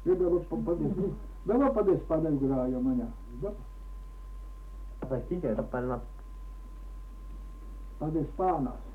Dava para despar del grāju amanhã. Apa sih ya depan map? Para despar nós.